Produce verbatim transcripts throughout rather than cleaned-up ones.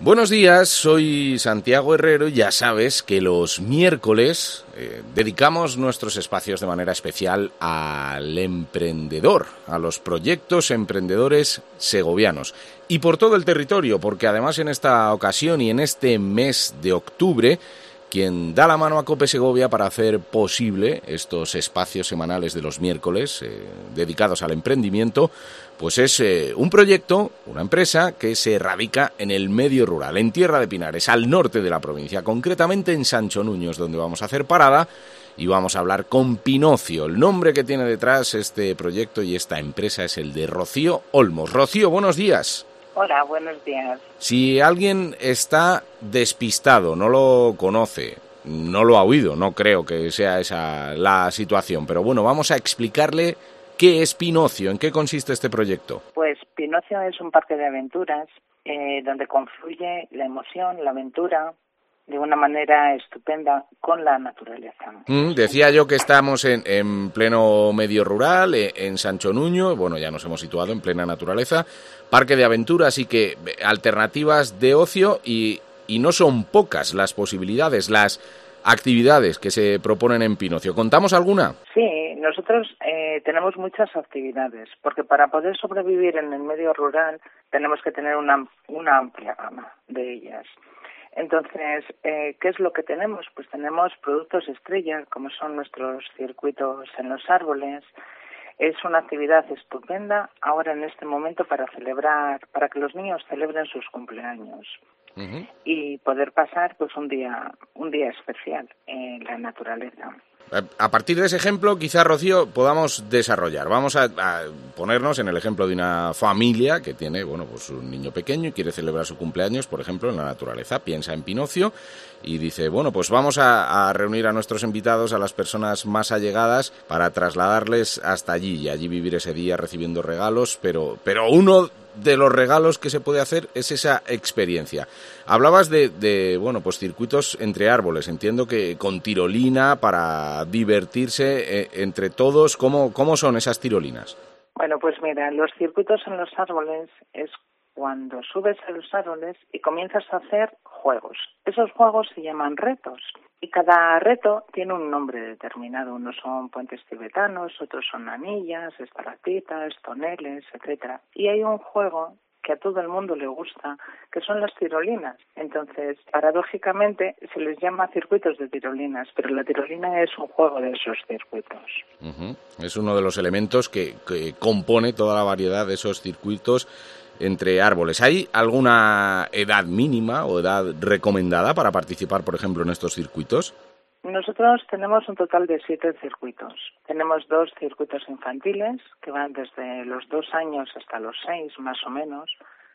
Buenos días, soy Santiago Herrero y ya sabes que los miércoles eh, dedicamos nuestros espacios de manera especial al emprendedor, a los proyectos emprendedores segovianos y por todo el territorio, porque además en esta ocasión y en este mes de octubre, quien da la mano a COPE Segovia para hacer posible estos espacios semanales de los miércoles eh, dedicados al emprendimiento, pues es eh, un proyecto, una empresa que se radica en el medio rural, en Tierra de Pinares, al norte de la provincia, concretamente en Sancho Nuños, donde vamos a hacer parada y vamos a hablar con Pinocio. El nombre que tiene detrás este proyecto y esta empresa es el de Rocío Olmos. Rocío, buenos días. Hola, buenos días. Si alguien está despistado, no lo conoce, no lo ha oído, no creo que sea esa la situación, pero bueno, vamos a explicarle qué es Pinocio, en qué consiste este proyecto. Pues Pinocio es un parque de aventuras eh, donde confluye la emoción, la aventura, de una manera estupenda con la naturaleza. Mm, decía yo que estamos en, en pleno medio rural, en, en Sancho Nuño, bueno, ya nos hemos situado en plena naturaleza, parque de aventuras y que alternativas de ocio y, y no son pocas las posibilidades, las actividades que se proponen en Pinocio. ¿Contamos alguna? Sí, nosotros eh, tenemos muchas actividades, porque para poder sobrevivir en el medio rural tenemos que tener una, una amplia gama de ellas. Entonces, eh, ¿qué es lo que tenemos? Pues tenemos productos estrella, como son nuestros circuitos en los árboles. Es una actividad estupenda ahora en este momento para celebrar, para que los niños celebren sus cumpleaños uh-huh. y poder pasar pues un día, un día especial en la naturaleza. A partir de ese ejemplo, quizá, Rocío, podamos desarrollar. Vamos a, a ponernos en el ejemplo de una familia que tiene, bueno, pues un niño pequeño y quiere celebrar su cumpleaños, por ejemplo, en la naturaleza. Piensa en Pinocio y dice, bueno, pues vamos a, a reunir a nuestros invitados, a las personas más allegadas, para trasladarles hasta allí y allí vivir ese día recibiendo regalos, pero, pero uno de los regalos que se puede hacer es esa experiencia. Hablabas de, de, bueno, pues circuitos entre árboles. Entiendo que con tirolina para divertirse eh, entre todos. ¿Cómo, ¿Cómo son esas tirolinas? Bueno, pues mira, los circuitos en los árboles es cuando subes a los árboles y comienzas a hacer juegos. Esos juegos se llaman retos y cada reto tiene un nombre determinado. Unos son puentes tibetanos, otros son anillas, estalactitas, toneles, etcétera. Y hay un juego que a todo el mundo le gusta, que son las tirolinas. Entonces, paradójicamente, se les llama circuitos de tirolinas, pero la tirolina es un juego de esos circuitos. Uh-huh. Es uno de los elementos que, que compone toda la variedad de esos circuitos entre árboles. ¿Hay alguna edad mínima o edad recomendada para participar, por ejemplo, en estos circuitos? Nosotros tenemos un total de siete circuitos. Tenemos dos circuitos infantiles que van desde los dos años hasta los seis, más o menos.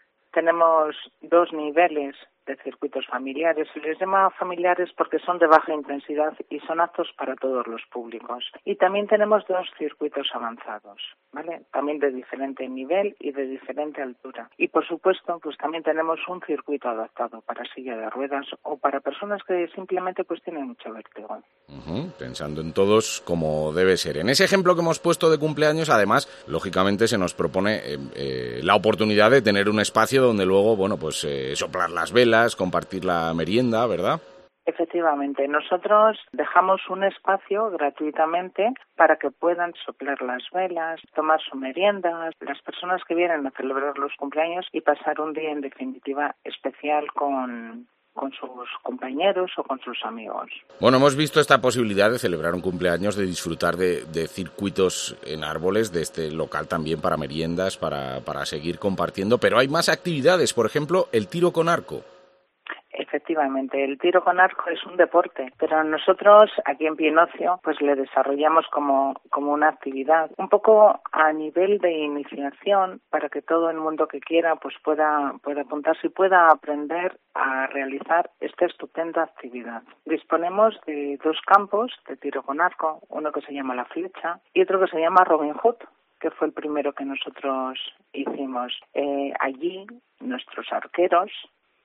Tenemos dos niveles de circuitos familiares. Se les llama familiares porque son de baja intensidad y son aptos para todos los públicos. Y también tenemos dos circuitos avanzados, ¿vale? También de diferente nivel y de diferente altura. Y por supuesto, pues también tenemos un circuito adaptado para silla de ruedas o para personas que simplemente pues tienen mucho vértigo. Uh-huh. Pensando en todos como debe ser. En ese ejemplo que hemos puesto de cumpleaños, además, lógicamente se nos propone eh, eh, la oportunidad de tener un espacio donde luego, bueno, pues eh, soplar las velas, compartir la merienda, ¿verdad? Efectivamente, nosotros dejamos un espacio gratuitamente para que puedan soplar las velas, tomar su merienda, las personas que vienen a celebrar los cumpleaños y pasar un día en definitiva especial con, con sus compañeros o con sus amigos. Bueno, hemos visto esta posibilidad de celebrar un cumpleaños, de disfrutar de, de circuitos en árboles, de este local también para meriendas, para, para seguir compartiendo, pero hay más actividades, por ejemplo, el tiro con arco. Efectivamente, el tiro con arco es un deporte, pero nosotros aquí en Pinocio pues le desarrollamos como, como una actividad, un poco a nivel de iniciación para que todo el mundo que quiera pues pueda, pueda apuntarse y pueda aprender a realizar esta estupenda actividad. Disponemos de dos campos de tiro con arco, uno que se llama La Flecha y otro que se llama Robin Hood, que fue el primero que nosotros hicimos. Eh, allí nuestros arqueros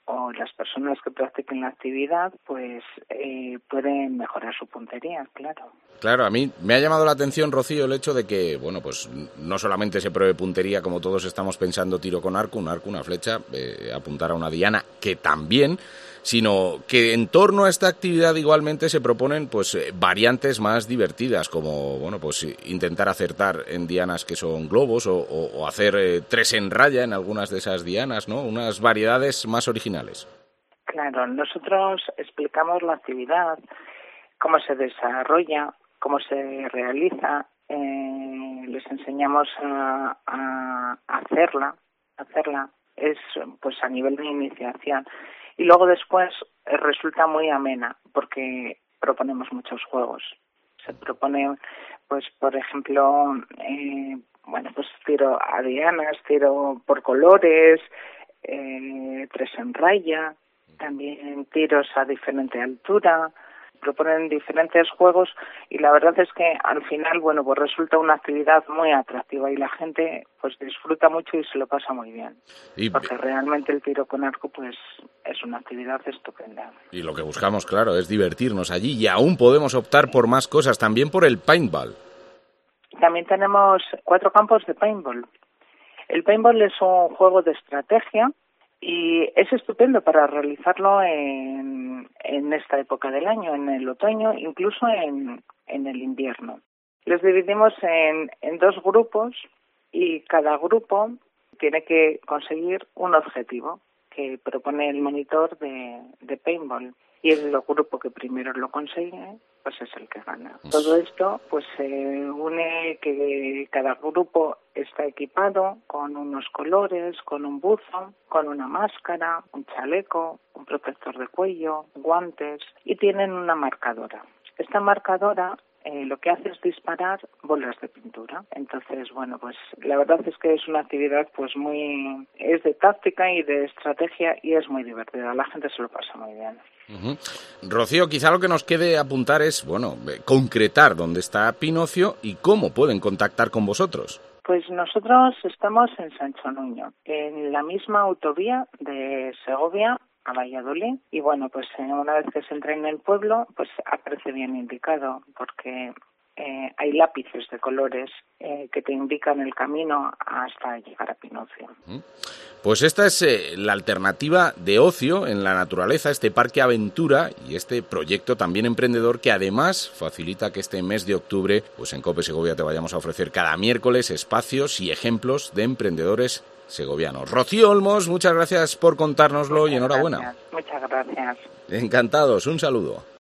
o las personas que practiquen la actividad pues eh, pueden mejorar su puntería, claro. Claro, a mí me ha llamado la atención, Rocío, el hecho de que, bueno, pues no solamente se pruebe puntería, como todos estamos pensando, tiro con arco, un arco, una flecha, eh, apuntar a una diana, que también, sino que en torno a esta actividad igualmente se proponen pues eh, variantes más divertidas, como, bueno, pues intentar acertar en dianas que son globos o, o, o hacer eh, tres en raya en algunas de esas dianas, ¿no? Unas variedades más originales. Claro, nosotros explicamos la actividad, cómo se desarrolla, cómo se realiza, eh, les enseñamos a, a hacerla, hacerla, es pues a nivel de iniciación. Y luego después eh, resulta muy amena, porque proponemos muchos juegos. Se propone, pues por ejemplo, eh, bueno, pues tiro a dianas, tiro por colores, eh, tres en raya, también tiros a diferente altura. Proponen diferentes juegos y la verdad es que al final, bueno, pues resulta una actividad muy atractiva y la gente pues disfruta mucho y se lo pasa muy bien. Y porque realmente el tiro con arco pues es una actividad estupenda. Y lo que buscamos, claro, es divertirnos allí y aún podemos optar por más cosas, también por el paintball. También tenemos cuatro campos de paintball. El paintball es un juego de estrategia y es estupendo para realizarlo en, en esta época del año, en el otoño, incluso en, en el invierno. Los dividimos en, en dos grupos y cada grupo tiene que conseguir un objetivo que propone el monitor de, de paintball. Y el grupo que primero lo consigue, pues es el que gana. Todo esto pues se une que cada grupo está equipado con unos colores, con un buzo, con una máscara, un chaleco, un protector de cuello, guantes y tienen una marcadora. Esta marcadora eh, lo que hace es disparar bolas de pintura. Entonces, bueno, pues la verdad es que es una actividad pues muy, es de táctica y de estrategia y es muy divertida. La gente se lo pasa muy bien. Uh-huh. Rocío, quizá lo que nos quede apuntar es, bueno, concretar dónde está Pinocio y cómo pueden contactar con vosotros. Pues nosotros estamos en Sancho Nuño, en la misma autovía de Segovia a Valladolid y bueno, pues una vez que se entra en el pueblo, pues aparece bien indicado porque eh, hay lápices de colores eh, que te indican el camino hasta llegar a Pinocio. Uh-huh. Pues esta es eh, la alternativa de ocio en la naturaleza, este parque aventura y este proyecto también emprendedor que además facilita que este mes de octubre pues en COPE Segovia te vayamos a ofrecer cada miércoles espacios y ejemplos de emprendedores segovianos. Rocío Olmos, muchas gracias por contárnoslo y enhorabuena. Gracias. Muchas gracias. Encantados, un saludo.